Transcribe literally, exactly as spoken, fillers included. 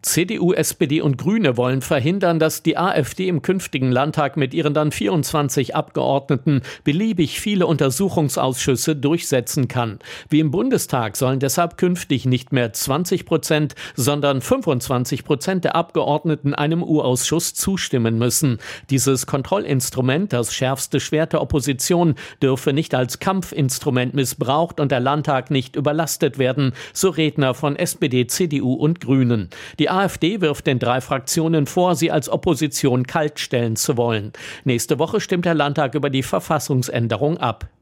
C D U, S P D und Grüne wollen verhindern, dass die AfD im künftigen Landtag mit ihren dann vierundzwanzig Abgeordneten beliebig viele Untersuchungsausschüsse durchsetzen kann. Wie im Bundestag sollen deshalb künftig nicht mehr zwanzig Prozent, sondern fünfundzwanzig Prozent der Abgeordneten einem U-Ausschuss zustimmen müssen. Dieses Kontrollinstrument, das schärfste Schwert der Opposition, dürfe nicht als Kampfinstrument missbraucht und der Landtag nicht überlastet werden, so Redner von S P D, C D U und Grünen. Die AfD wirft den drei Fraktionen vor, sie als Opposition kaltstellen zu wollen. Nächste Woche stimmt der Landtag über die Verfassungsänderung ab.